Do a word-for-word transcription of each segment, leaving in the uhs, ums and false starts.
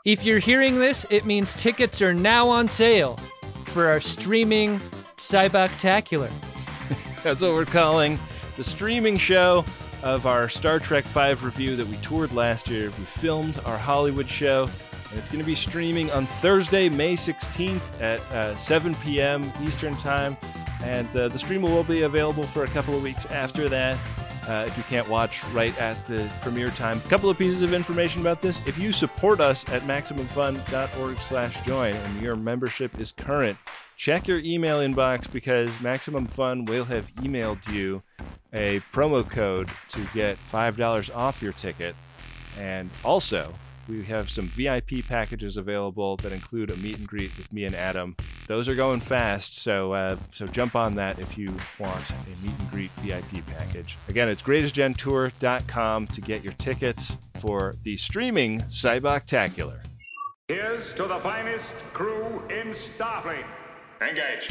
If you're hearing this, it means tickets are now on sale for our streaming Cyboctacular. That's what we're calling the streaming show of our Star Trek five review that we toured last year. We filmed our Hollywood show, and it's going to be streaming on Thursday, May sixteenth at uh, seven p.m. Eastern Time. And uh, the stream will be available for a couple of weeks after that. Uh, if you can't watch right at the premiere time. A couple of pieces of information about this. If you support us at MaximumFun.org slash join and your membership is current, check your email inbox because Maximum Fun will have emailed you a promo code to get five dollars off your ticket. And also, we have some V I P packages available that include a meet and greet with me and Adam. Those are going fast, so uh, so jump on that if you want a meet and greet V I P package. Again, it's greatest gen tour dot com to get your tickets for the streaming Cyboctacular. Here's to the finest crew in Starfleet. Engage.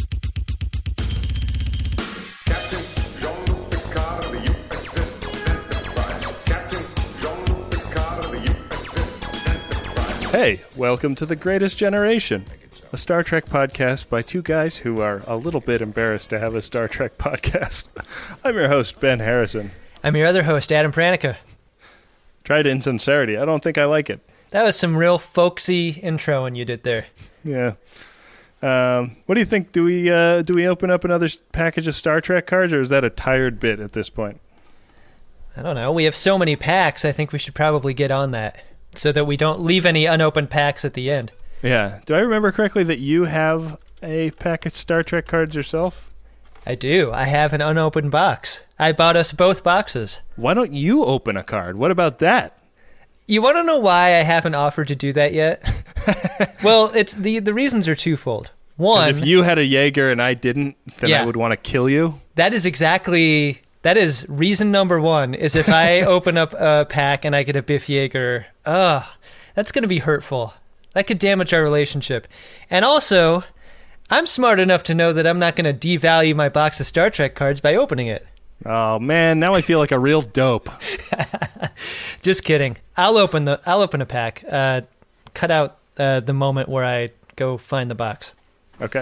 Captain Jean-Luc Picard of the U S S Enterprise. Captain Jean-Luc Picard of the U S S Enterprise. Hey, welcome to The Greatest Generation, a Star Trek podcast by two guys who are a little bit embarrassed to have a Star Trek podcast. I'm your host, Ben Harrison. I'm your other host, Adam Pranica. Tried insincerity. I don't think I like it. That was some real folksy introing you did there. Yeah. Um, what do you think? Do we uh, do we open up another s- package of Star Trek cards, or is that a tired bit at this point? I don't know. We have so many packs, I think we should probably get on that so that we don't leave any unopened packs at the end. Yeah. Do I remember correctly that you have a pack of Star Trek cards yourself? I do. I have an unopened box. I bought us both boxes. Why don't you open a card? What about that? You want to know why I haven't offered to do that yet? Well, it's the the reasons are twofold. One, if you had a Jaeger and I didn't, then Yeah. I would want to kill you. that is exactly that is reason number one. Is if I open up a pack and I get a Biff Jaeger, ugh, that's going to be hurtful. That could damage our relationship. And also, I'm smart enough to know that I'm not going to devalue my box of Star Trek cards by opening it. Oh man, now I feel like a real dope. Just kidding. I'll open the I'll open a pack. Uh, cut out uh, the moment where I go find the box. Okay.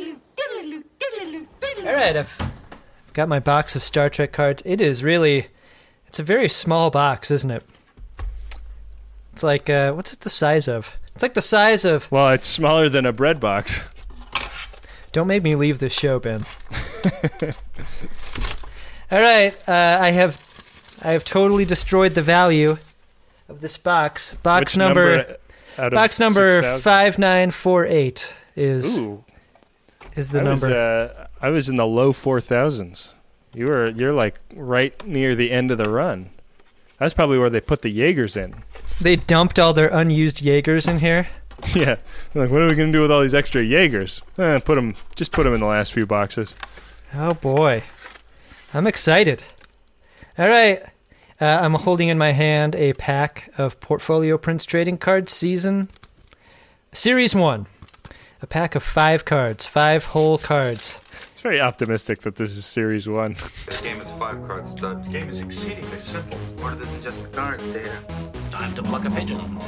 All right, I've, I've got my box of Star Trek cards. It is really, it's a very small box, isn't it? It's like, uh, what's it the size of? It's like the size of... Well, it's smaller than a bread box. Don't make me leave this show, Ben. All right, uh, I have, I have totally destroyed the value of this box. Box Which number, number out of box number six thousand? five nine four eight is Ooh, is the I was, number. uh, I was in the low four thousands. You were, you're like right near the end of the run. That's probably where they put the Jaegers in. They dumped all their unused Jaegers in here. Yeah, they're like, what are we gonna do with all these extra Jaegers? Eh, put them, just put them in the last few boxes. Oh boy, I'm excited. All right, uh, I'm holding in my hand a pack of Portfolio Prince Trading Cards Season Series One. A pack of five cards, five whole cards. It's very optimistic that this is Series One. This game is a five-card stud. The game is exceedingly simple. Order this and just the cards, Data. Time to pluck a pigeon.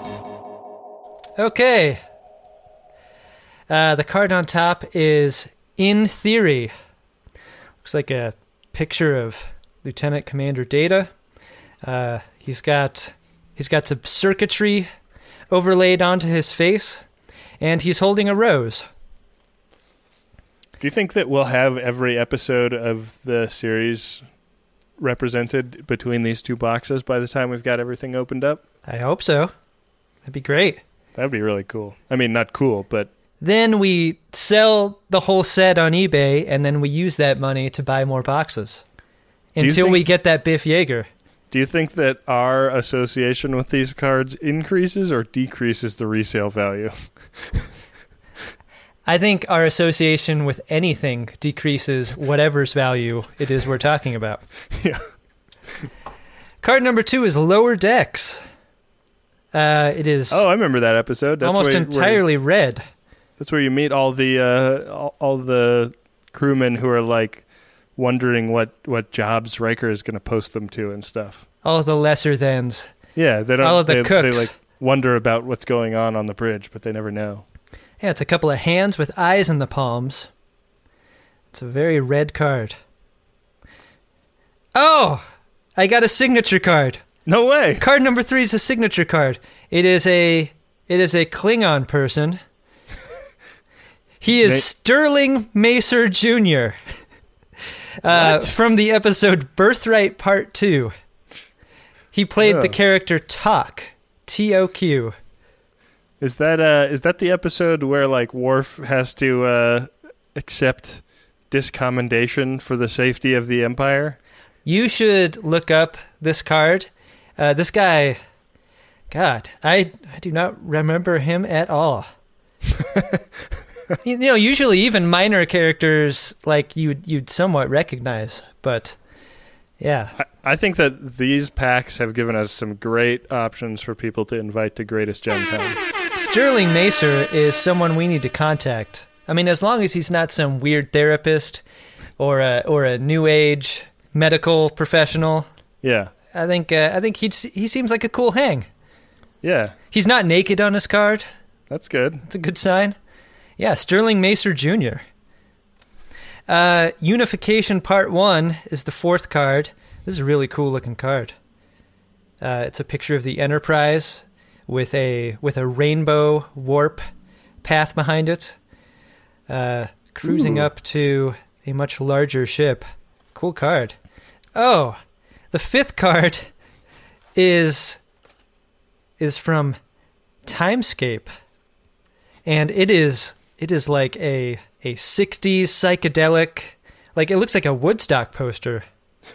Okay. Uh, the card on top is In Theory. Looks like a picture of Lieutenant Commander Data. Uh, he's got he's got some circuitry overlaid onto his face, and he's holding a rose. Do you think that we'll have every episode of the series represented between these two boxes by the time we've got everything opened up? I hope so. That'd be great. That'd be really cool. I mean, not cool, but... Then we sell the whole set on eBay, and then we use that money to buy more boxes. you Until think- we get that Biff Jaeger. Do you think that our association with these cards increases or decreases the resale value? I think our association with anything decreases whatever's value it is we're talking about. Yeah. Card number two is Lower Decks. Uh, it is Oh, I remember that episode. That's almost where, entirely Where, red. that's where you meet all the uh, all, all the crewmen who are like wondering what, what jobs Riker is going to post them to and stuff. All of the lesser thans. Yeah, they don't. All of the they, cooks. They like wonder about what's going on on the bridge, but they never know. Yeah, it's a couple of hands with eyes in the palms. It's a very red card. Oh! I got a signature card. No way! Card number three is a signature card. It is a it is a Klingon person. He is Ma- Sterling Macer Junior Uh, What? from the episode Birthright Part two. He played Oh. the character Toq. T O Q. Is that uh is that the episode where like Worf has to uh accept discommendation for the safety of the Empire? You should look up this card. Uh, this guy, God, I I do not remember him at all. You know, usually even minor characters like you'd you'd somewhat recognize, but yeah, I, I think that these packs have given us some great options for people to invite to Greatest Gen Con. Sterling Macer is someone we need to contact. I mean, as long as he's not some weird therapist or a or a new age medical professional, Yeah. I think uh, I think he he seems like a cool hang. Yeah. He's not naked on his card. That's good. That's a good sign. Yeah, Sterling Macer Junior Uh, Unification Part one is the fourth card. This is a really cool looking card. Uh, it's a picture of the Enterprise with a with a rainbow warp path behind it, uh, cruising Ooh. up to a much larger ship. Cool card. Oh, the fifth card is is from Timescape, and it is it is like a a sixties psychedelic, like it looks like a Woodstock poster.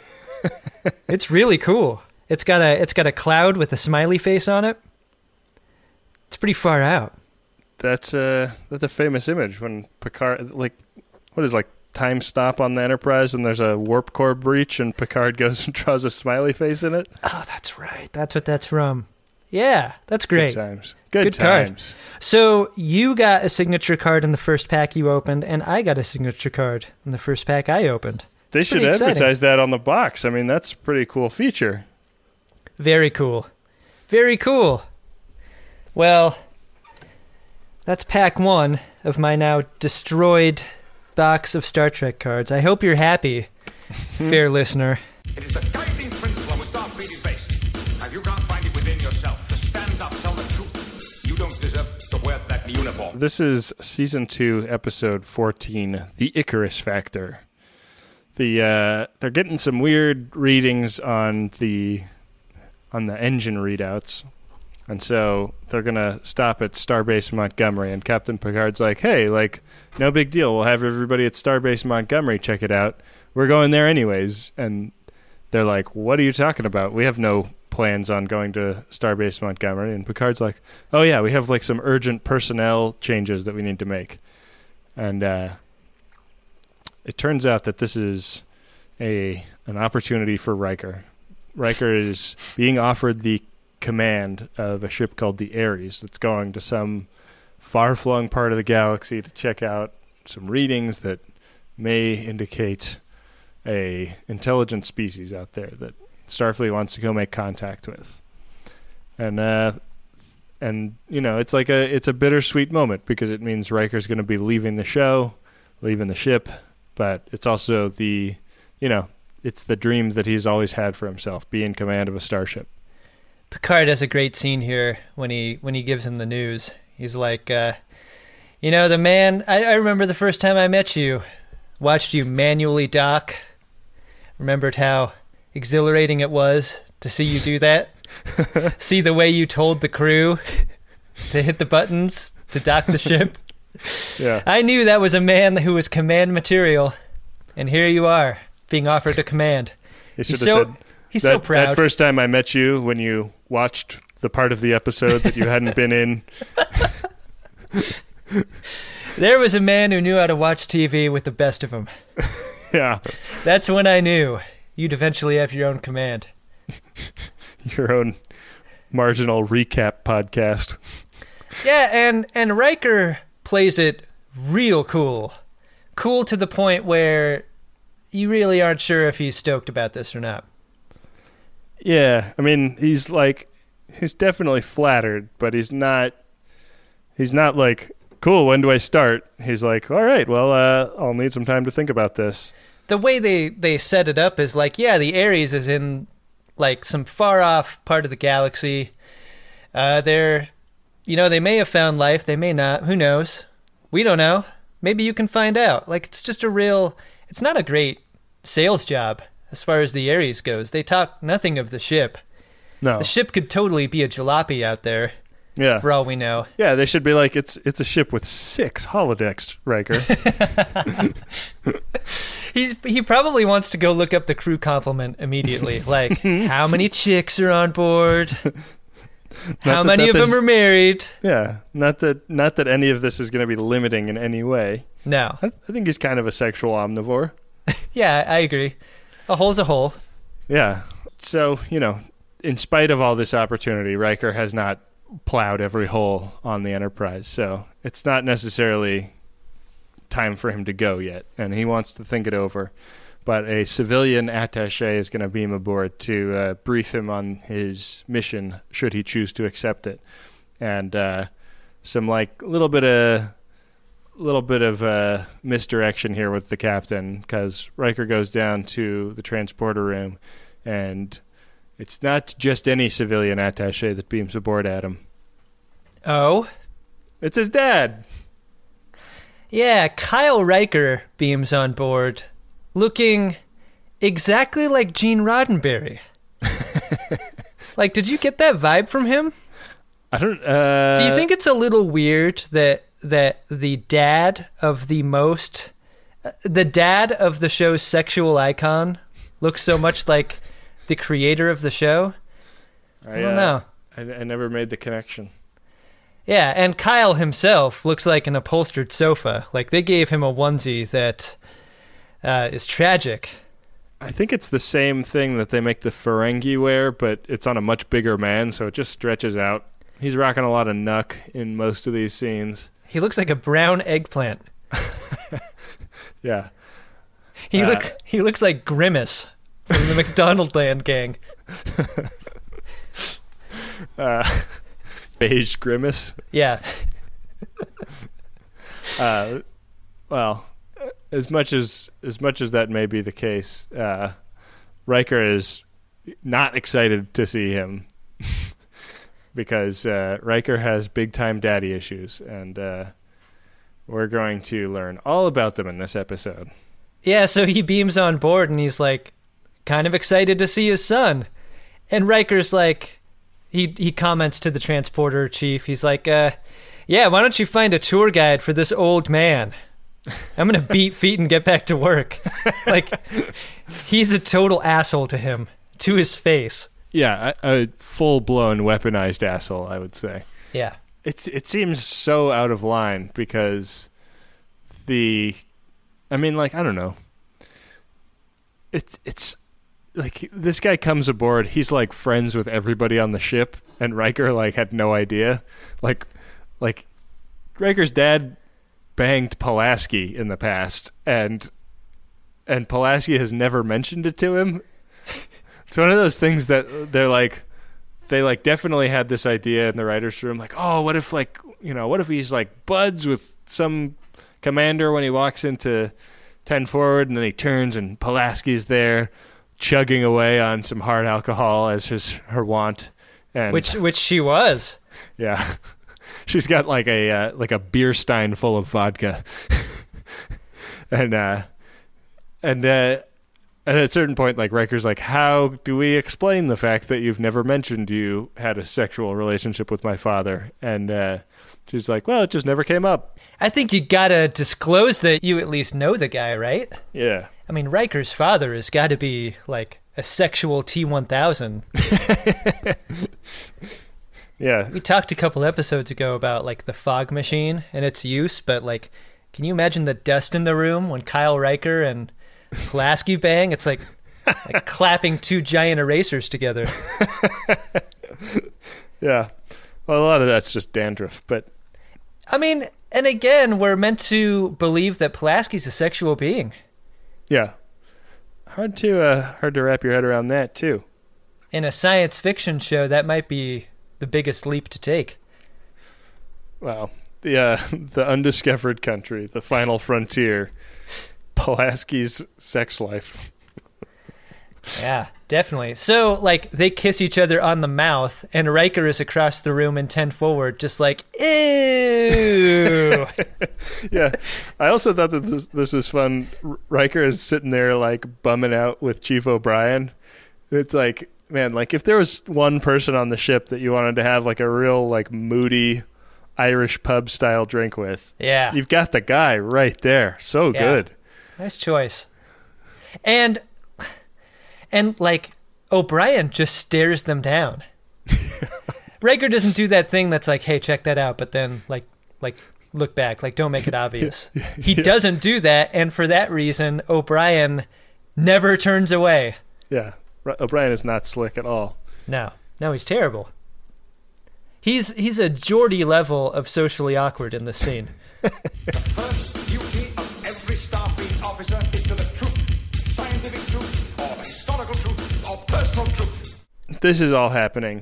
It's really cool. It's got a it's got a cloud with a smiley face on it. It's pretty far out. That's uh that's a famous image when Picard like what is like time stop on the Enterprise and there's a warp core breach and Picard goes and draws a smiley face in it. Oh, that's right. That's what that's from. Yeah, that's great. Good times. Good, Good card. times. So you got a signature card in the first pack you opened, and I got a signature card in the first pack I opened. They It's should pretty exciting. advertise that on the box. I mean, that's a pretty cool feature. Very cool. Very cool. Well, that's pack one of my now destroyed box of Star Trek cards. I hope you're happy, fair listener. It is the guiding principle of a Starfleet base. Have you can't find it within yourself to stand up, tell the truth? You don't deserve to wear that uniform. This is season two, episode fourteen, The Icarus Factor. The uh, they're getting some weird readings on the on the engine readouts, and so they're gonna stop at Starbase Montgomery. And Captain Picard's like, "Hey, like, no big deal. We'll have everybody at Starbase Montgomery check it out. We're going there anyways." And they're like, "What are you talking about? We have no plans on going to Starbase Montgomery." And Picard's like, "Oh yeah, we have like some urgent personnel changes that we need to make." And uh, it turns out that this is a an opportunity for Riker. Riker is being offered the command of a ship called the Ares that's going to some far-flung part of the galaxy to check out some readings that may indicate a intelligent species out there that Starfleet wants to go make contact with. And uh, and you know, it's like a it's a bittersweet moment because it means Riker's going to be leaving the show, leaving the ship, but it's also the, you know, it's the dream that he's always had for himself, be in command of a starship. Picard has a great scene here when he when he gives him the news. He's like, uh, you know, the man, I, I remember the first time I met you, watched you manually dock, remembered how exhilarating it was to see you do that, see the way you told the crew to hit the buttons to dock the ship. Yeah. I knew that was a man who was command material, and here you are, being offered a command. He should He's have so, said, he's that, so proud. that first time I met you when you watched the part of the episode that you hadn't been in. There was a man who knew how to watch T V with the best of them. Yeah. That's when I knew you'd eventually have your own command. Your own marginal recap podcast. Yeah, and, and Riker plays it real cool. Cool to the point where you really aren't sure if he's stoked about this or not. Yeah, I mean, he's like, he's definitely flattered, but he's not. He's not like, cool, when do I start? He's like, all right, well, uh, I'll need some time to think about this. The way they, they set it up is like, yeah, the Ares is in like some far off part of the galaxy. Uh, they're, you know, they may have found life, they may not. Who knows? We don't know. Maybe you can find out. Like, it's just a real, it's not a great sales job as far as the Ares goes. They talk nothing of the ship. No. The ship could totally be a jalopy out there. Yeah. For all we know. Yeah, they should be like, it's it's a ship with six holodecks, Riker. He's he probably wants to go look up the crew complement immediately. Like, how many chicks are on board? How that- many that of them there's- are married? Yeah, not that not that any of this is going to be limiting in any way. No. I, I think he's kind of a sexual omnivore. Yeah, I agree. A hole's a hole. Yeah. So, you know, in spite of all this opportunity, Riker has not plowed every hole on the Enterprise. So it's not necessarily time for him to go yet, and he wants to think it over. But a civilian attaché is going to beam aboard to uh, brief him on his mission, should he choose to accept it. And uh, some like little bit of little bit of uh, misdirection here with the captain, because Riker goes down to the transporter room, and it's not just any civilian attaché that beams aboard at him. Oh? It's his dad. Yeah, Kyle Riker beams on board, looking exactly like Gene Roddenberry. Like, did you get that vibe from him? I don't. Uh, Do you think it's a little weird that that the dad of the most, the dad of the show's sexual icon looks so much like the creator of the show? I, I don't uh, know. I, I never made the connection. Yeah, and Kyle himself looks like an upholstered sofa. Like, they gave him a onesie that uh, is tragic. I think it's the same thing that they make the Ferengi wear, but it's on a much bigger man, so it just stretches out. He's rocking a lot of nuck in most of these scenes. He looks like a brown eggplant. Yeah. He Uh, looks he looks like Grimace from the McDonaldland gang. Uh, beige grimace. Yeah. Uh, well, as much as as much as that may be the case, uh, Riker is not excited to see him because uh, Riker has big time daddy issues, and uh, we're going to learn all about them in this episode. Yeah, so he beams on board and he's like kind of excited to see his son. And Riker's like he he comments to the transporter chief. He's like, uh, yeah, why don't you find a tour guide for this old man? I'm going to beat feet and get back to work. Like, he's a total asshole to him, to his face. Yeah, a, a full blown weaponized asshole, I would say. Yeah. It's it seems so out of line because the, I mean, like, I don't know. It's it's like this guy comes aboard. He's like friends with everybody on the ship, and Riker like had no idea. Like, like Riker's dad banged Pulaski in the past, and and Pulaski has never mentioned it to him. It's one of those things that they're like, they like definitely had this idea in the writer's room, like, oh, what if like, you know, what if he's like buds with some commander when he walks into ten forward, and then he turns and Pulaski's there chugging away on some hard alcohol as his her wont, and Which which she was. yeah, she's got like a uh, like a beer stein full of vodka, and uh, and uh, and at a certain point, like Riker's like, how do we explain the fact that you've never mentioned you had a sexual relationship with my father? And uh, she's like, well, it just never came up. I think you gotta disclose that you at least know the guy, right? Yeah. I mean, Riker's father has got to be like a sexual T one thousand. Yeah. We talked a couple episodes ago about like the fog machine and its use, but like, can you imagine the dust in the room when Kyle Riker and Pulaski bang? It's like, like clapping two giant erasers together. Yeah. Well, a lot of that's just dandruff, but I mean, and again, we're meant to believe that Pulaski's a sexual being. yeah. Hard to uh, hard to wrap your head around that too. In a science fiction show, that might be the biggest leap to take. Wow. The, uh, the undiscovered country, the final frontier, Pulaski's sex life. Yeah, definitely. So, like, they kiss each other on the mouth, and Riker is across the room in ten forward, just like, ew. Yeah. I also thought that this, this was fun. R- Riker is sitting there, like, bumming out with Chief O'Brien. It's like, man, like, if there was one person on the ship that you wanted to have, like, a real, like, moody Irish pub-style drink with, Yeah. you've got the guy right there. So Yeah. good. Nice choice. And, and like, O'Brien just stares them down. Riker doesn't do that thing that's like, hey, check that out, but then, like, like look back, like, don't make it obvious. He Yeah. doesn't do that, and for that reason, O'Brien never turns away. Yeah. R- O'Brien is not slick at all. No, no, he's terrible. He's he's a Geordie level of socially awkward in this scene. First duty of every Starfleet officer is to the truth. Scientific truth, or historical truth, or personal truth. This is all happening,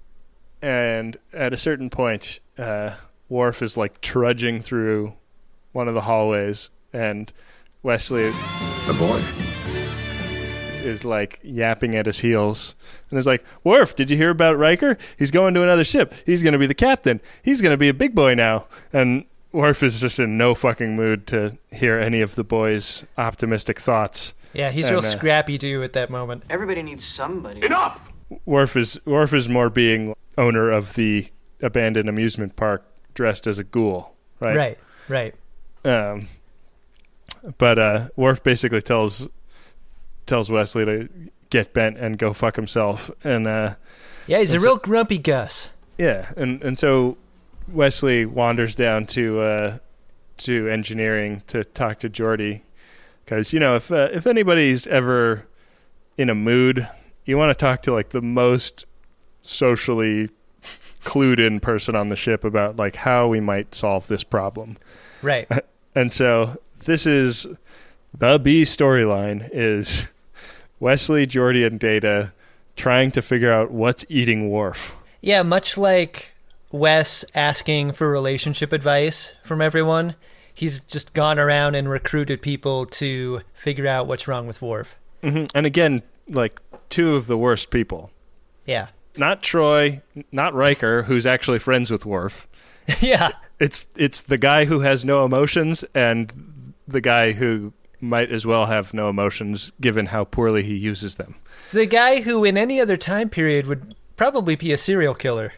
and at a certain point, uh, Worf is like trudging through one of the hallways, and Wesley The boy. is like yapping at his heels, and is like, "Worf, did you hear about Riker? He's going to another ship. He's going to be the captain. He's going to be a big boy now." And Worf is just in no fucking mood to hear any of the boys' optimistic thoughts. Yeah, he's And, real uh, scrappy do at that moment. Everybody needs somebody. Enough! Worf is Worf is more being owner of the abandoned amusement park, dressed as a ghoul, right? Right, right. Um, but uh, Worf basically tells tells Wesley to get bent and go fuck himself, and uh, Yeah, he's a It's- real grumpy Gus. yeah, and and so Wesley wanders down to uh, to engineering to talk to Geordi, because you know if uh, if anybody's ever in a mood, you want to talk to like the most socially clued in person on the ship about like how we might solve this problem. Right. And so this is the B storyline is Wesley, Geordi, and Data trying to figure out what's eating Worf. Yeah, much like Wes asking for relationship advice from everyone, he's just gone around and recruited people to figure out what's wrong with Worf. Mm-hmm. And again, like two of the worst people. Yeah. Not Troy, not Riker, who's actually friends with Worf. Yeah. It's it's the guy who has no emotions and the guy who might as well have no emotions given how poorly he uses them. The guy who in any other time period would probably be a serial killer.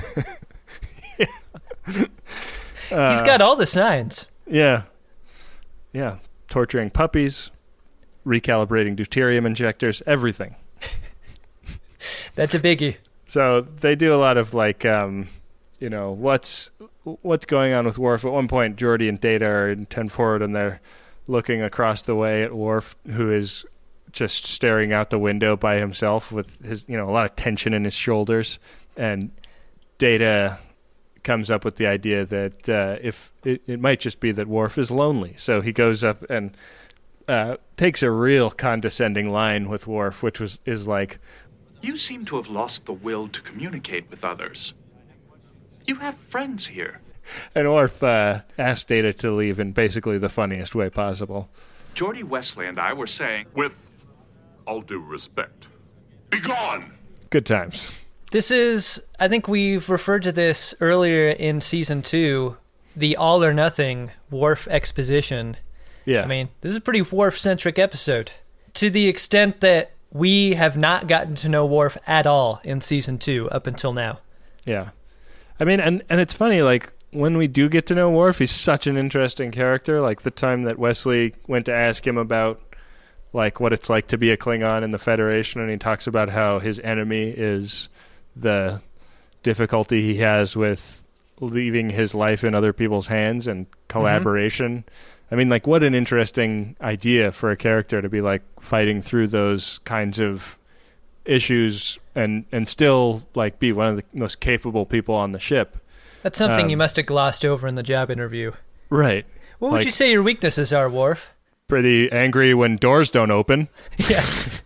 He's got all the signs. Yeah. Yeah. Torturing puppies, recalibrating deuterium injectors, everything. That's a biggie. So they do a lot of like, um, you know, what's what's going on with Worf. At one point, Geordi and Data are in ten forward, and they're looking across the way at Worf, who is just staring out the window by himself with his, you know, a lot of tension in his shoulders. And Data comes up with the idea that uh, if it, it might just be that Worf is lonely, so he goes up and uh, takes a real condescending line with Worf, which was is like, You seem to have lost the will to communicate with others. You have friends here. and Worf uh, asked Data to leave in basically the funniest way possible. Geordi Wesley and I were saying, With all due respect, be gone! Good times. This is, I think we've referred to this earlier in season two, the all or nothing Worf exposition. Yeah. I mean, this is a pretty Worf-centric episode. To the extent that we have not gotten to know Worf at all in season two up until now. Yeah. I mean, and, and it's funny, like, when we do get to know Worf, he's such an interesting character. Like, the time that Wesley went to ask him about, like, what it's like to be a Klingon in the Federation, and he talks about how his enemy is the difficulty he has with leaving his life in other people's hands and collaboration. I mean, like, what an interesting idea for a character to be, like, fighting through those kinds of issues and, and still, like, be one of the most capable people on the ship. That's something Um, you must have glossed over in the job interview. Right. What would like- you say your weaknesses are, Worf? pretty angry when doors don't open. Yeah.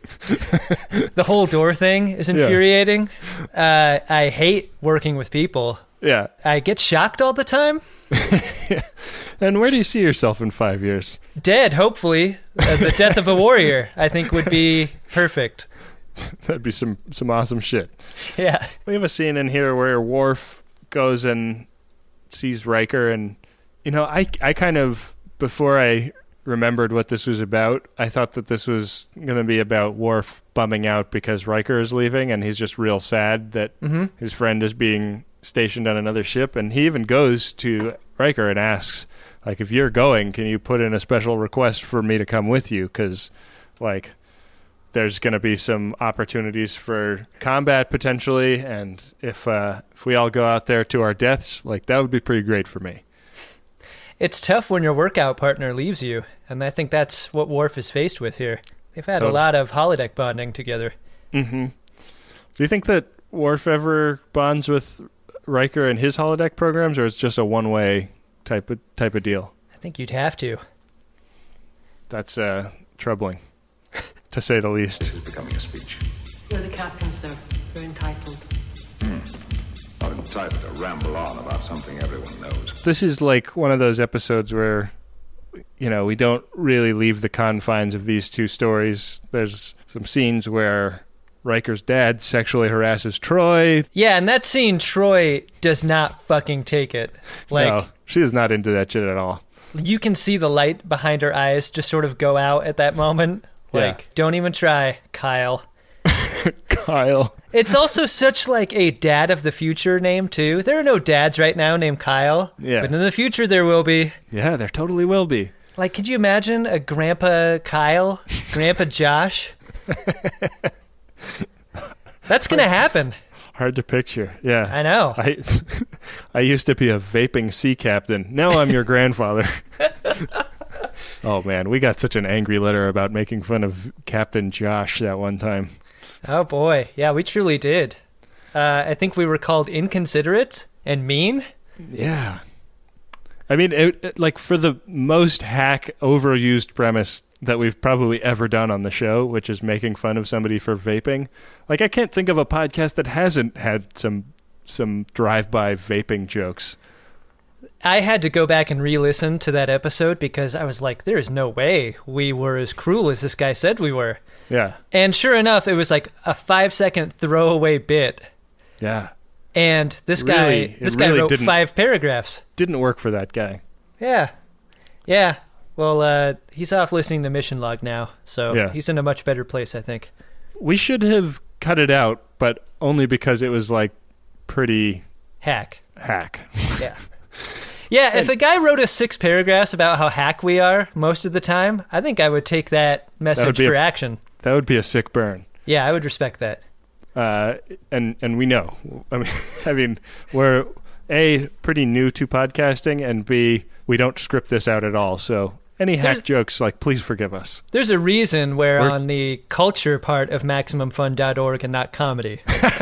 The whole door thing is infuriating. Uh, I hate working with people. Yeah. I get shocked all the time. And where do you see yourself in five years? Dead, hopefully. Uh, the death of a warrior, I think, would be perfect. That'd be some, some awesome shit. Yeah. We have a scene in here where Worf goes and sees Riker, and, you know, I, I kind of, before I remembered what this was about, I thought that this was going to be about Worf bumming out because Riker is leaving, and he's just real sad that Mm-hmm. his friend is being stationed on another ship, and he even goes to Riker and asks, like, if you're going, can you put in a special request for me to come with you? Because, like, there's going to be some opportunities for combat potentially, and if uh, if we all go out there to our deaths, like, that would be pretty great for me. It's tough when your workout partner leaves you, and I think that's what Worf is faced with here. They've had Totally. a lot of holodeck bonding together. Mm-hmm. Do you think that Worf ever bonds with Riker in his holodeck programs, or it's just a one-way type of type of deal? I think you'd have to. That's uh, troubling, to say the least. This is becoming a speech. You're the captain, sir. You're entitled. Not entitled to ramble on about something everyone knows. This is like one of those episodes where, you know, we don't really leave the confines of these two stories. There's some scenes where Riker's dad sexually harasses Troy. Yeah, and that scene, Troy does not fucking take it. Like, No, she is not into that shit at all. you can see the light behind her eyes just sort of go out at that moment. Like, Yeah. don't even try, Kyle. Kyle. It's also such like a dad of the future name too. There are no dads right now named Kyle. Yeah. But in the future there will be. Yeah, there totally will be. Like, could you imagine a Grandpa Kyle? Grandpa Josh? That's gonna happen. Hard to picture. Yeah. I know. I I used to be a vaping sea captain. Now I'm your grandfather. Oh man, we got such an angry letter about making fun of Captain Josh that one time. Oh boy. Yeah, we truly did. Uh, I think we were called inconsiderate and mean. Yeah. I mean, it, it- like, for the most hack, overused premise that we've probably ever done on the show, which is making fun of somebody for vaping. Like, I can't think of a podcast that hasn't had some some drive-by vaping jokes. I had to go back and re-listen to that episode because I was like, there is no way we were as cruel as this guy said we were. Yeah. And sure enough, it was like a five-second throwaway bit. Yeah. And this It guy, really- it this guy really wrote didn't- five paragraphs. Didn't work for that guy. Yeah, yeah. Well, uh, he's off listening to Mission Log now, so Yeah. he's in a much better place, I think. We should have cut it out, but only because it was, like, pretty Hack. hack. Yeah. Yeah, if a guy wrote us six paragraphs about how hack we are most of the time, I think I would take that message be for a- action. That would be a sick burn. Yeah, I would respect that. Uh, and and we know. I mean, I mean, we're A, pretty new to podcasting, and B, we don't script this out at all. So any hack There's- jokes, like, please forgive us. There's a reason we're We're- on the culture part of Maximum Fun dot org and not comedy.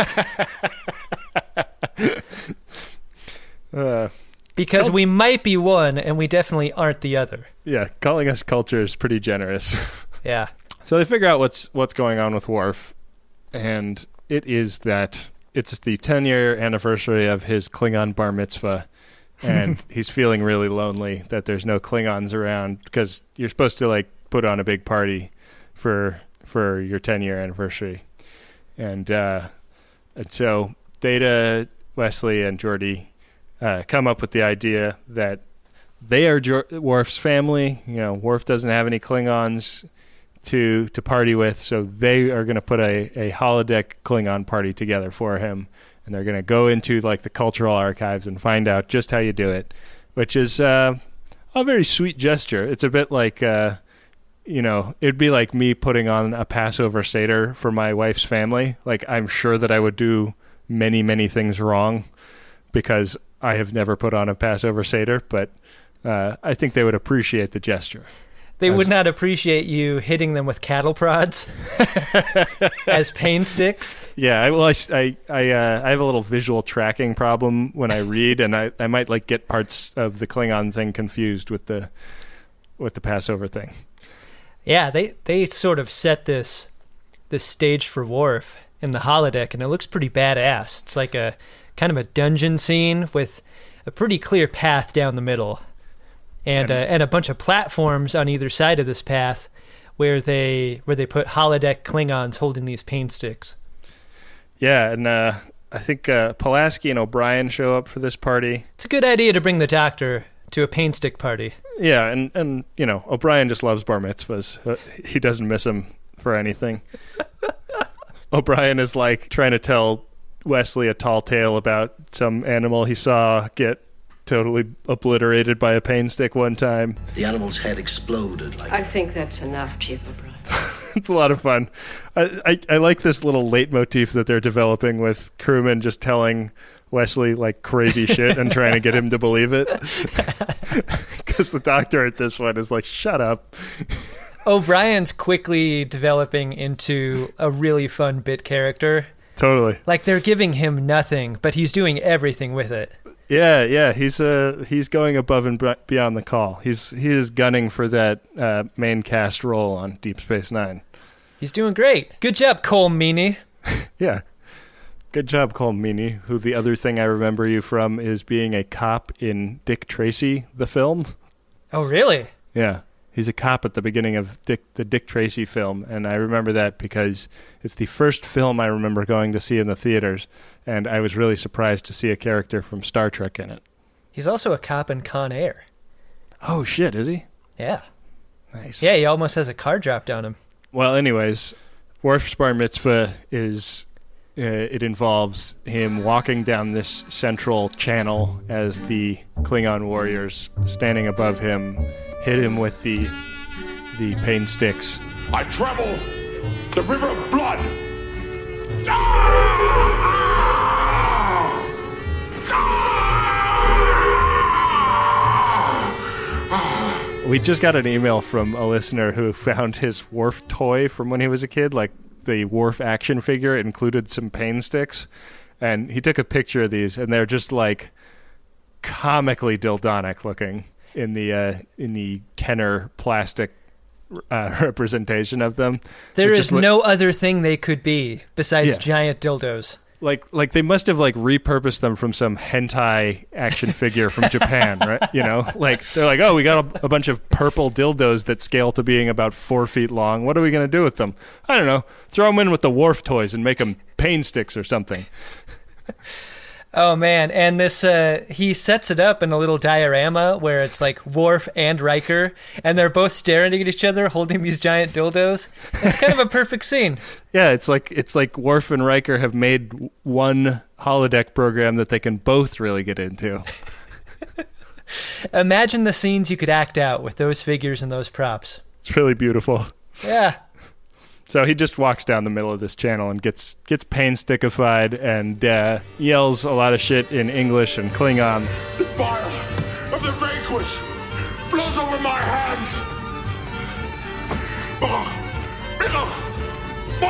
Uh, Because Cul- we might be one, and we definitely aren't the other. yeah, calling us culture is pretty generous. Yeah. So they figure out what's what's going on with Worf, and it is that it's the ten-year anniversary of his Klingon bar mitzvah, and he's feeling really lonely that there's no Klingons around because you're supposed to, like, put on a big party for for your ten-year anniversary, and uh, and so Data, Wesley, and Geordi uh, come up with the idea that they are jo- Worf's family. You know, Worf doesn't have any Klingons to to party with, so they are going to put a, a holodeck Klingon party together for him, and they're going to go into, like, the cultural archives and find out just how you do it, which is uh, a very sweet gesture. It's a bit like, uh, you know, it'd be like me putting on a Passover Seder for my wife's family. Like, I'm sure that I would do many, many things wrong because I have never put on a Passover Seder, but uh, I think they would appreciate the gesture. They As- would not appreciate you hitting them with cattle prods as pain sticks. Yeah, I, well, I, I, I, uh, I have a little visual tracking problem when I read, and I, I might, like, get parts of the Klingon thing confused with the with the Passover thing. Yeah, they, they sort of set this this stage for Worf in the holodeck, and it looks pretty badass. It's like a kind of a dungeon scene with a pretty clear path down the middle, and And- uh, and a bunch of platforms on either side of this path where they where they put holodeck Klingons holding these pain sticks. Yeah, and uh, I think uh, Pulaski and O'Brien show up for this party. It's a good idea to bring the Doctor to a pain stick party. Yeah, and, and you know, O'Brien just loves bar mitzvahs. Uh, He doesn't miss them for anything. O'Brien is like trying to tell Wesley a tall tale about some animal he saw get totally obliterated by a pain stick one time. The animal's head exploded like I think that's enough, Chief O'Brien. It's a lot of fun. I, I, I like this little leitmotif that they're developing with crewmen just telling Wesley like crazy shit and trying to get him to believe it. Because the Doctor at this one is like, shut up. O'Brien's quickly developing into a really fun bit character. Totally. Like they're giving him nothing, but he's doing everything with it. Yeah, yeah, he's uh he's going above and b- beyond the call. He's he is gunning for that uh, main cast role on Deep Space Nine. He's doing great. Good job, Cole Meany. Yeah, good job, Cole Meany. Who the other thing I remember you from is being a cop in Dick Tracy, the film. Oh, really? Yeah, he's a cop at the beginning of Dick, the Dick Tracy film, and I remember that because it's the first film I remember going to see in the theaters, and I was really surprised to see a character from Star Trek in it. He's also a cop in Con Air. Oh shit, is he? Yeah. Nice. Yeah, he almost has a car dropped on him. Well, anyways, Worf's bar mitzvah is, uh, it involves him walking down this central channel as the Klingon warriors standing above him hit him with the the pain sticks. I travel the river of blood. We just got an email from a listener who found his Worf toy from when he was a kid, like the Worf action figure included some pain sticks, and he took a picture of these, and they're just like comically dildonic looking in the uh, in the Kenner plastic uh, representation of them. There It is just look- no other thing they could be besides Yeah. giant dildos. Like, like they must have like repurposed them from some hentai action figure from Japan, right? You know, like they're like, oh, we got a, a bunch of purple dildos that scale to being about four feet long. What are we gonna do with them? I don't know. Throw them in with the Worf toys and make them pain sticks or something. Oh man, and this uh, he sets it up in a little diorama where it's like Worf and Riker, and they're both staring at each other, holding these giant dildos. It's kind of a perfect scene. Yeah, it's like it's like Worf and Riker have made one holodeck program that they can both really get into. Imagine the scenes you could act out with those figures and those props. It's really beautiful. Yeah. So he just walks down the middle of this channel and gets gets pain stickified and uh, yells a lot of shit in English and Klingon. The fire of the vanquished blows over my hands. Oh, oh,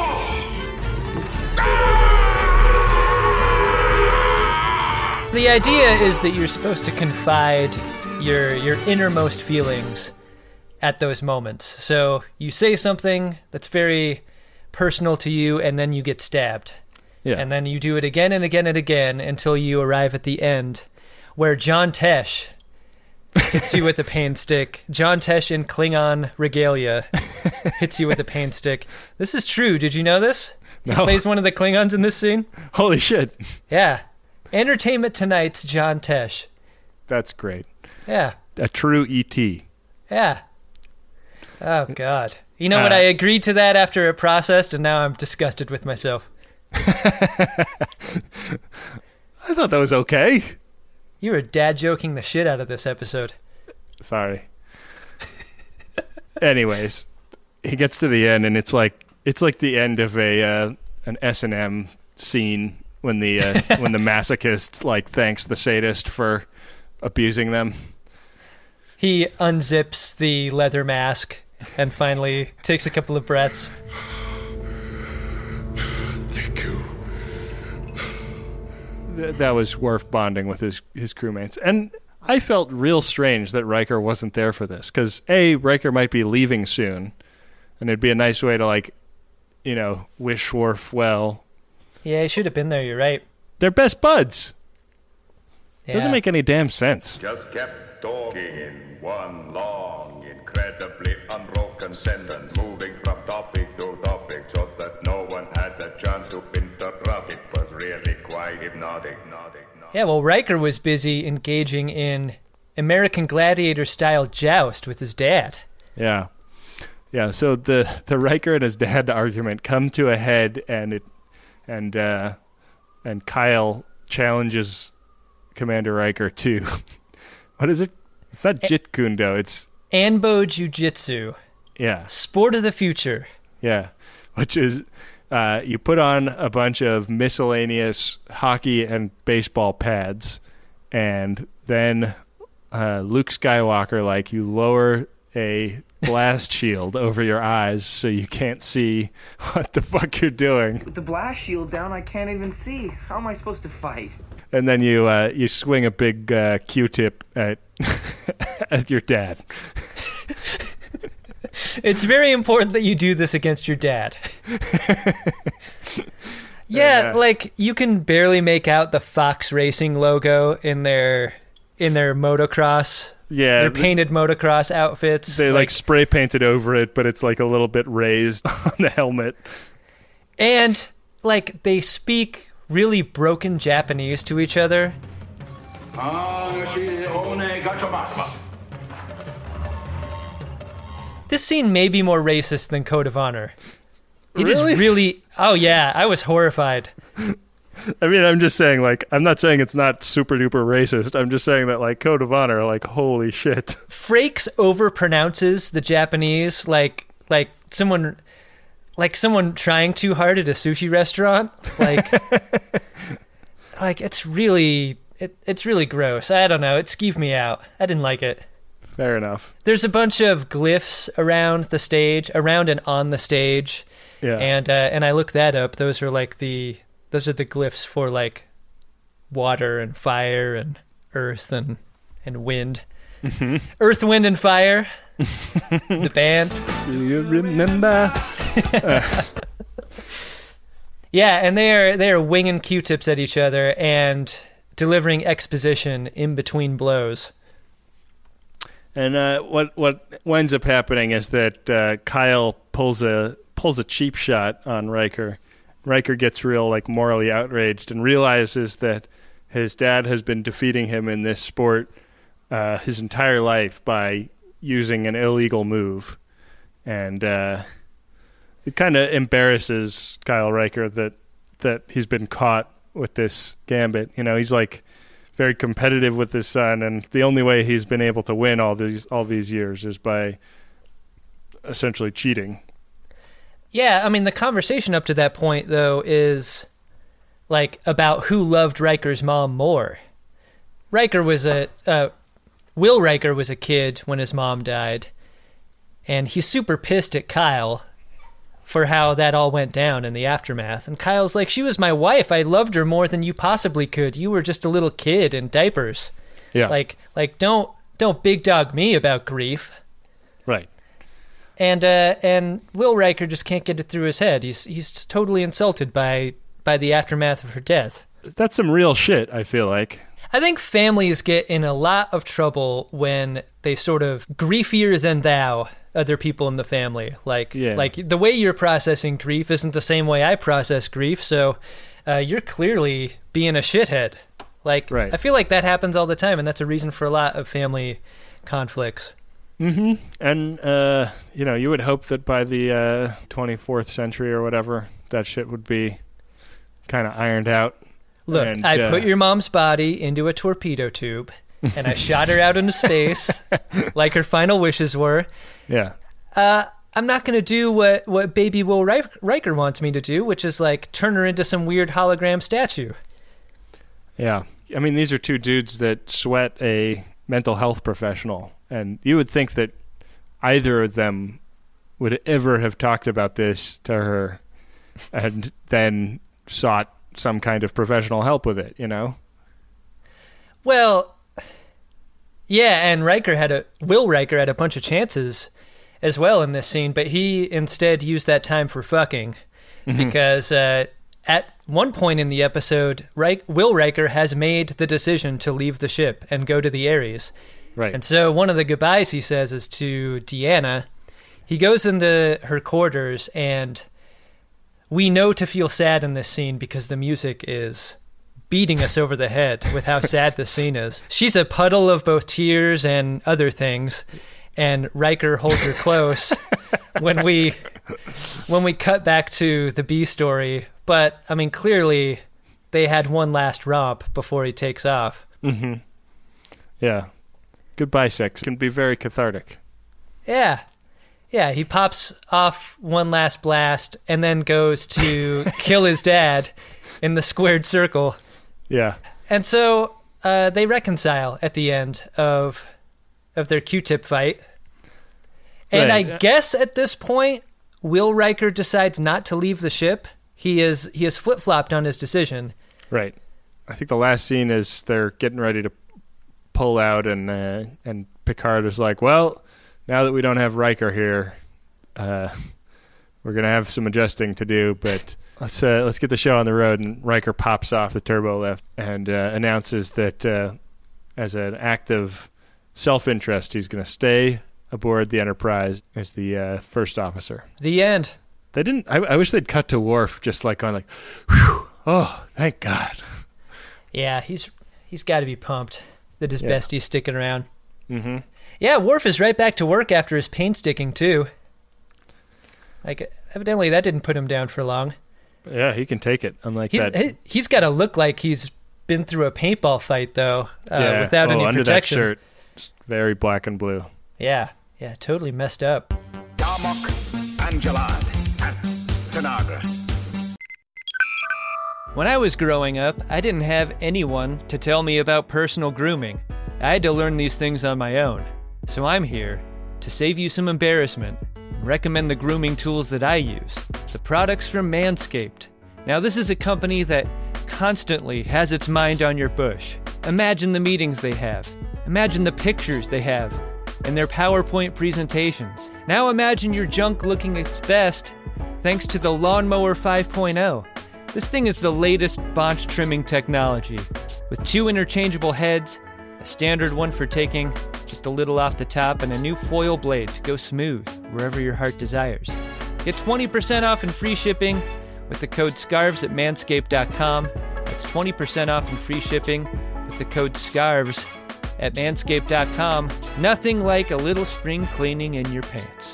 oh. The idea is that you're supposed to confide your your innermost feelings at those moments. So you say something that's very personal to you, and then you get stabbed. Yeah. And then you do it again and again and again until you arrive at the end, where John Tesh hits you with a pain stick. John Tesh in Klingon regalia hits you with a pain stick. This is true. Did you know this? He No. plays one of the Klingons in this scene. Holy shit. Yeah. Entertainment Tonight's John Tesh. That's great. Yeah. A true E T. Yeah. Oh, God. You know what? Uh, I agreed to that after it processed, and now I'm disgusted with myself. I thought that was okay. You were dad joking the shit out of this episode. Sorry. Anyways, he gets to the end, and it's like it's like the end of a uh, an S and M scene when the uh, when the masochist like thanks the sadist for abusing them. He unzips the leather mask and finally takes a couple of breaths. Thank you. Th- that was Worf bonding with his his crewmates, and I felt real strange that Riker wasn't there for this, because A, Riker might be leaving soon, and it'd be a nice way to, like, you know, wish Worf well. Yeah, he should have been there, you're right. They're best buds. Yeah. Doesn't make any damn sense. Just kept talking in one long, incredibly unbroken sentence, moving from topic to topic so that no one had the chance to interrupt. It was really quite hypnotic, hypnotic, hypnotic. Yeah, well, Riker was busy engaging in American Gladiator-style joust with his dad. Yeah. Yeah, so the, the Riker and his dad argument come to a head, and it and uh, and Kyle challenges Commander Riker to, what is it? It's not Jeet Kune Do, it's... Anbo Jiu-Jitsu. Yeah. Sport of the future. Yeah, which is uh, you put on a bunch of miscellaneous hockey and baseball pads, and then uh, Luke Skywalker, like, you lower a blast shield over your eyes so you can't see what the fuck you're doing. With the blast shield down, I can't even see. How am I supposed to fight? And then you uh, you swing a big uh, Q-tip at at your dad. It's very important that you do this against your dad. Yeah, Yeah. like, you can barely make out the Fox Racing logo in their in their motocross. Yeah, Their th- painted motocross outfits. they like spray painted over it, but it's like a little bit raised on the helmet. And, like, they speak really broken Japanese to each other. This scene may be more racist than Code of Honor. It Really? is really... Oh, yeah, I was horrified. I mean, I'm just saying, like, I'm not saying it's not super duper racist. I'm just saying that, like, Code of Honor, like, holy shit. Frakes overpronounces the Japanese like like someone like someone trying too hard at a sushi restaurant. Like, like it's really it, it's really gross. I don't know. It skeeved me out. I didn't like it. Fair enough. There's a bunch of glyphs around the stage, around and on the stage. Yeah. And uh, and I looked that up. Those are like the those are the glyphs for, like, water and fire and earth and and wind. Mm-hmm. Earth, Wind, and Fire. The band. Do you remember? Yeah, and they are they are winging Q-tips at each other and delivering exposition in between blows. And uh, what what winds up happening is that uh, Kyle pulls a pulls a cheap shot on Riker. Riker gets real, like, morally outraged and realizes that his dad has been defeating him in this sport uh, his entire life by using an illegal move, and uh, it kind of embarrasses Kyle Riker that that he's been caught with this gambit. You know, he's like very competitive with his son, and the only way he's been able to win all these all these years is by essentially cheating. Yeah, I mean, the conversation up to that point, though, is, like, about who loved Riker's mom more. Riker was a... Uh, Will Riker was a kid when his mom died, and he's super pissed at Kyle for how that all went down in the aftermath. And Kyle's like, she was my wife. I loved her more than you possibly could. You were just a little kid in diapers. Yeah. Like, like don't don't big dog me about grief. Right. And uh, and Will Riker just can't get it through his head. He's he's totally insulted by by the aftermath of her death. That's some real shit, I feel like. I think families get in a lot of trouble when they sort of griefier than thou other people in the family. Like, Yeah. like the way you're processing grief isn't the same way I process grief. So uh, you're clearly being a shithead. Like, Right. I feel like that happens all the time, and that's a reason for a lot of family conflicts. Mm-hmm. And, uh, you know, you would hope that by the uh, twenty-fourth century or whatever, that shit would be kind of ironed out. Look, And, I uh, put your mom's body into a torpedo tube, and I shot her out into space, like her final wishes were. Yeah. Uh, I'm not going to do what, what baby Will Rik- Riker wants me to do, which is, like, turn her into some weird hologram statue. Yeah. I mean, these are two dudes that sweat a mental health professional, and you would think that either of them would ever have talked about this to her and then sought some kind of professional help with it, you know? Well, Yeah, and Riker had a Will Riker had a bunch of chances as well in this scene, but he instead used that time for fucking mm-hmm. because uh, at one point in the episode, Rik- Will Riker has made the decision to leave the ship and go to the Ares. Right. And so one of the goodbyes he says is to Deanna. He goes into her quarters, and we know to feel sad in this scene because the music is beating us over the head with how sad the scene is. She's a puddle of both tears and other things, and Riker holds her close when we when we cut back to the B story. But, I mean, clearly they had one last romp before he takes off. Mm-hmm. Yeah. Goodbye sex can be very cathartic. Yeah. Yeah, he pops off one last blast and then goes to kill his dad in the squared circle. Yeah. And so uh, they reconcile at the end of of their Q-tip fight. And right. I guess at this point, Will Riker decides not to leave the ship. He is he has flip-flopped on his decision. Right. I think the last scene is they're getting ready to pull out, and uh, and Picard is like, well, now that we don't have Riker here, uh, we're going to have some adjusting to do, but let's uh, let's get the show on the road. And Riker pops off the turbo lift and uh, announces that uh, as an act of self-interest, he's going to stay aboard the Enterprise as the uh, first officer. The end. They didn't. I, I wish they'd cut to Worf just like on like, whew, oh, thank God. Yeah, he's he's got to be pumped that his yeah. bestie's sticking around. Mm-hmm. Yeah, Worf is right back to work after his painsticking too. Like, evidently that didn't put him down for long. Yeah, he can take it. Unlike he's, that, he, he's got to look like he's been through a paintball fight though, uh, yeah. without oh, any under protection. That shirt, just very black and blue. Yeah, yeah, totally messed up. Darmok, Angelad, and Tanagra. When I was growing up, I didn't have anyone to tell me about personal grooming. I had to learn these things on my own. So I'm here to save you some embarrassment and recommend the grooming tools that I use, the products from Manscaped. Now, this is a company that constantly has its mind on your bush. Imagine the meetings they have. Imagine the pictures they have and their PowerPoint presentations. Now imagine your junk looking its best thanks to the Lawnmower five point oh. This thing is the latest bonch trimming technology with two interchangeable heads, a standard one for taking just a little off the top, and a new foil blade to go smooth wherever your heart desires. Get twenty percent off and free shipping with the code SCARVES at manscaped dot com. That's twenty percent off and free shipping with the code SCARVES at manscaped dot com. Nothing like a little spring cleaning in your pants.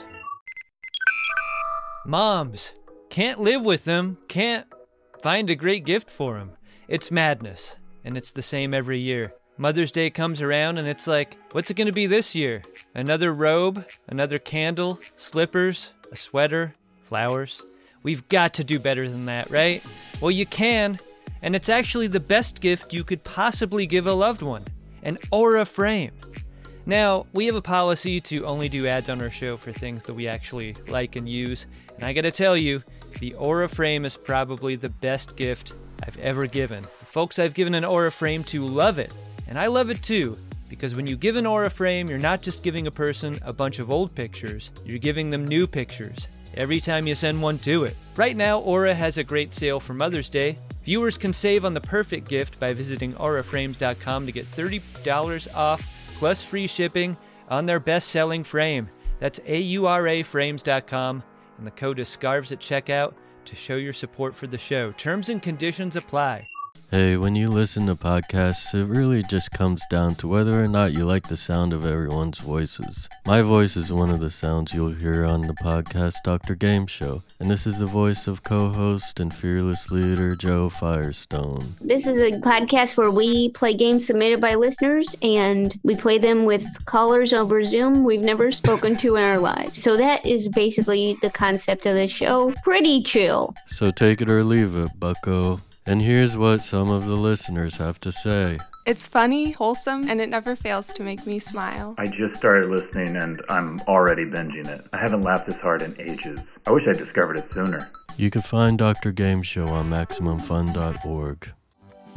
Moms, can't live with them, can't find a great gift for them. It's madness, and it's the same every year. Mother's Day comes around and it's like, what's it going to be this year? Another robe, another candle, slippers, a sweater, flowers. We've got to do better than that, right? Well, you can, and it's actually the best gift you could possibly give a loved one, an Aura frame. Now, we have a policy to only do ads on our show for things that we actually like and use, and I gotta tell you, the Aura frame is probably the best gift I've ever given. The folks I've given an Aura frame to love it. And I love it too, because when you give an Aura frame, you're not just giving a person a bunch of old pictures, you're giving them new pictures every time you send one to it. Right now, Aura has a great sale for Mother's Day. Viewers can save on the perfect gift by visiting aura frames dot com to get thirty dollars off plus free shipping on their best-selling frame. That's A U R A frames dot com, and the code is SCARVES at checkout to show your support for the show. Terms and conditions apply. Hey, when you listen to podcasts, it really just comes down to whether or not you like the sound of everyone's voices. My voice is one of the sounds you'll hear on the podcast Doctor Game Show, and this is the voice of co-host and fearless leader Joe Firestone. This is a podcast where we play games submitted by listeners, and we play them with callers over Zoom we've never spoken to in our lives. So that is basically the concept of the show. Pretty chill. So take it or leave it, bucko. And here's what some of the listeners have to say. It's funny, wholesome, and it never fails to make me smile. I just started listening and I'm already binging it. I haven't laughed this hard in ages. I wish I discovered it sooner. You can find Doctor Game Show on maximum fun dot org.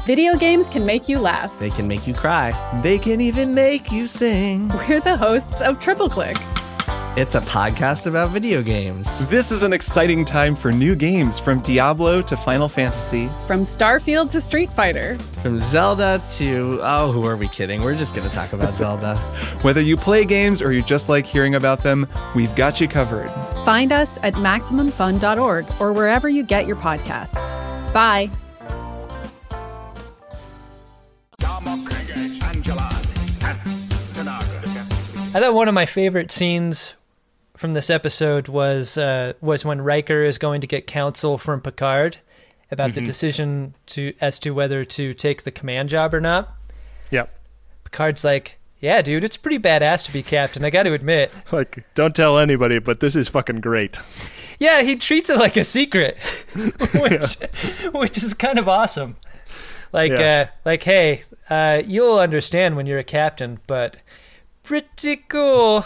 Video games can make you laugh. They can make you cry. They can even make you sing. We're the hosts of Triple Click. It's a podcast about video games. This is an exciting time for new games, from Diablo to Final Fantasy. From Starfield to Street Fighter. From Zelda to... Oh, who are we kidding? We're just going to talk about Zelda. Whether you play games or you just like hearing about them, we've got you covered. Find us at Maximum Fun dot org or wherever you get your podcasts. Bye. I thought one of my favorite scenes from this episode was uh, was when Riker is going to get counsel from Picard about mm-hmm. the decision to as to whether to take the command job or not. Yep. Picard's like, yeah, dude, it's pretty badass to be captain, I got to admit. Like, don't tell anybody, but this is fucking great. Yeah, he treats it like a secret, which, yeah. which is kind of awesome. Like, yeah. uh, like, hey, uh, you'll understand when you're a captain, but pretty cool.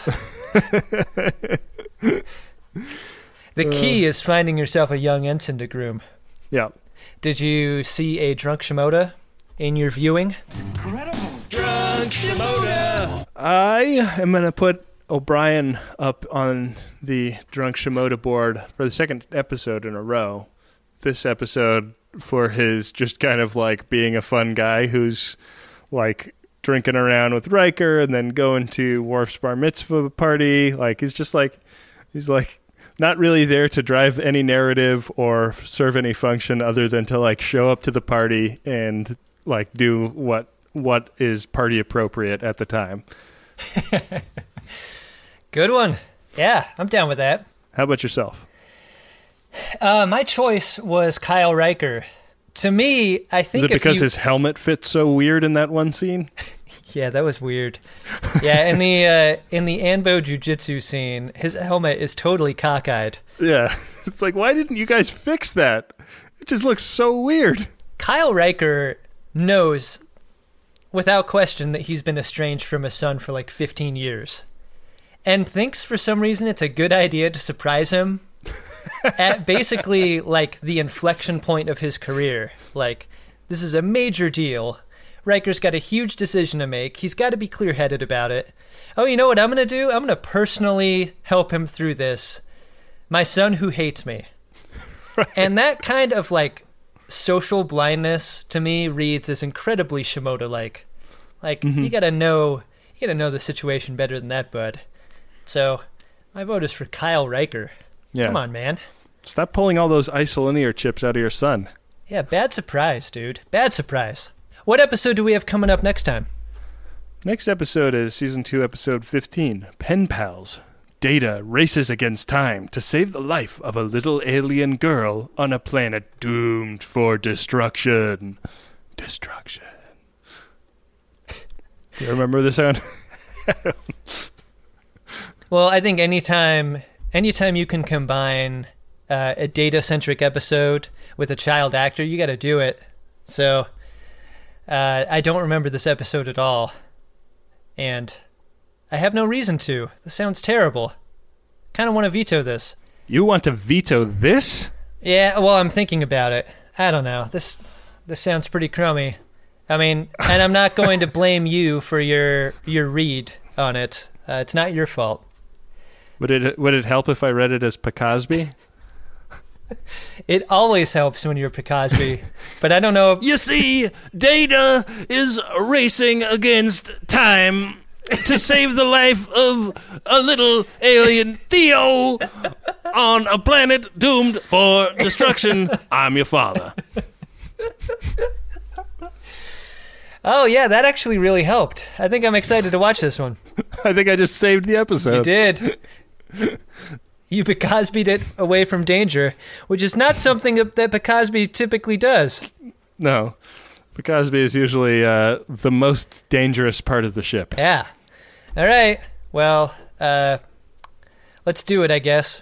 The key uh, is finding yourself a young ensign to groom. Yeah. Did you see a drunk Shimoda in your viewing? Incredible. Drunk Shimoda! I am going to put O'Brien up on the Drunk Shimoda board for the second episode in a row. This episode for his just kind of like being a fun guy who's like drinking around with Riker and then going to Worf's bar mitzvah party. Like, he's just like, he's like not really there to drive any narrative or serve any function other than to like show up to the party and like do what what is party appropriate at the time. Good one. Yeah, I'm down with that. How about yourself? Uh, my choice was Kyle Riker. To me, I think Is it because you... his helmet fits so weird in that one scene? Yeah, that was weird. Yeah, in the uh, in the Anbo Jiu-Jitsu scene, his helmet is totally cockeyed. Yeah, it's like, why didn't you guys fix that? It just looks so weird. Kyle Riker knows, without question, that he's been estranged from his son for like fifteen years, and thinks for some reason it's a good idea to surprise him at basically like the inflection point of his career. Like, this is a major deal. Riker's got a huge decision to make. He's got to be clear-headed about it. Oh, you know what I'm going to do? I'm going to personally help him through this. My son who hates me. Right. And that kind of like social blindness to me reads as incredibly Shimoda-like. Like, mm-hmm. you got to know, you got to know the situation better than that, bud. So, my vote is for Kyle Riker. Yeah. Come on, man. Stop pulling all those isolinear chips out of your son. Yeah, bad surprise, dude. Bad surprise. What episode do we have coming up next time? Next episode is Season two, Episode fifteen, Pen Pals. Data races against time to save the life of a little alien girl on a planet doomed for destruction. Destruction. You remember this one? Well, I think anytime, anytime you can combine uh, a data-centric episode with a child actor, you got to do it. So... Uh, I don't remember this episode at all, and I have no reason to. This sounds terrible. Kind of want to veto this. You want to veto this? Yeah, well, I'm thinking about it. I don't know. This this sounds pretty crummy. I mean, and I'm not going to blame you for your your read on it. Uh, it's not your fault. Would it would it help if I read it as Picosby? It always helps when you're Picosby, but I don't know if... You see, Data is racing against time to save the life of a little alien Theo on a planet doomed for destruction. I'm your father. Oh, yeah, that actually really helped. I think I'm excited to watch this one. I think I just saved the episode. You did. You Picosby'd it away from danger, which is not something that Picosby typically does. No. Picosby is usually uh, the most dangerous part of the ship. Yeah. All right. Well, uh, let's do it, I guess.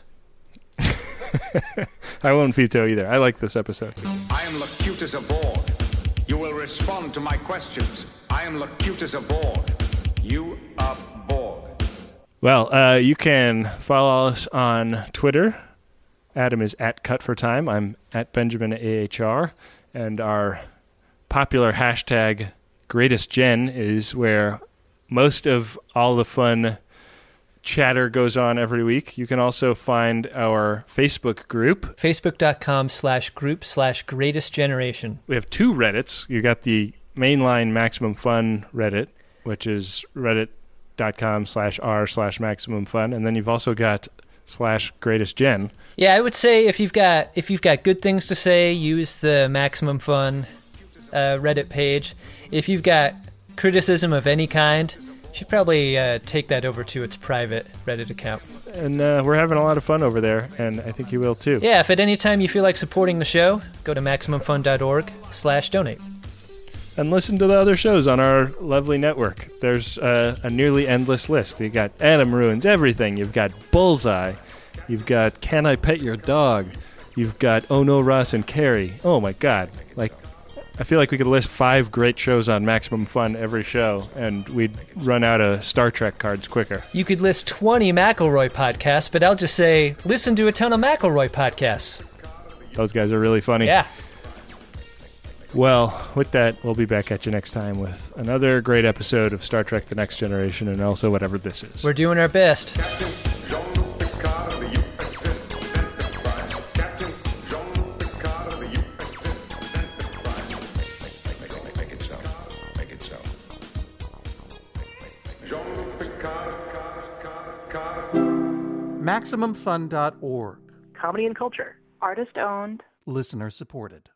I won't veto either. I like this episode. I am Locutus aboard. You will respond to my questions. I am Locutus aboard. You are Borg. Well, uh, you can follow us on Twitter. Adam is at Cut for Time. I'm at Benjamin A H R. And our popular hashtag GreatestGen is where most of all the fun chatter goes on every week. You can also find our Facebook group. Facebook.com slash group slash greatest generation. We have two Reddits. You got the mainline Maximum Fun Reddit, which is reddit.com slash r slash Maximum Fun. And then you've also got slash GreatestGen. Yeah, I would say if you've got if you've got good things to say, use the Maximum Fun uh, Reddit page. If you've got criticism of any kind, you should probably uh, take that over to its private Reddit account. And uh, we're having a lot of fun over there, and I think you will too. Yeah, if at any time you feel like supporting the show, go to MaximumFun.org slash donate. And listen to the other shows on our lovely network. There's uh, a nearly endless list. You got Adam Ruins Everything. You've got Bullseye. You've got Can I Pet Your Dog? You've got Oh No, Ross and Carrie. Oh my God. Like, I feel like we could list five great shows on Maximum Fun every show, and we'd run out of Star Trek cards quicker. You could list twenty McElroy podcasts, but I'll just say, listen to a ton of McElroy podcasts. Those guys are really funny. Yeah. Well, with that, we'll be back at you next time with another great episode of Star Trek The Next Generation, and also whatever this is. We're doing our best. Maximum Fun dot org. Comedy and culture. Artist owned. Listener supported.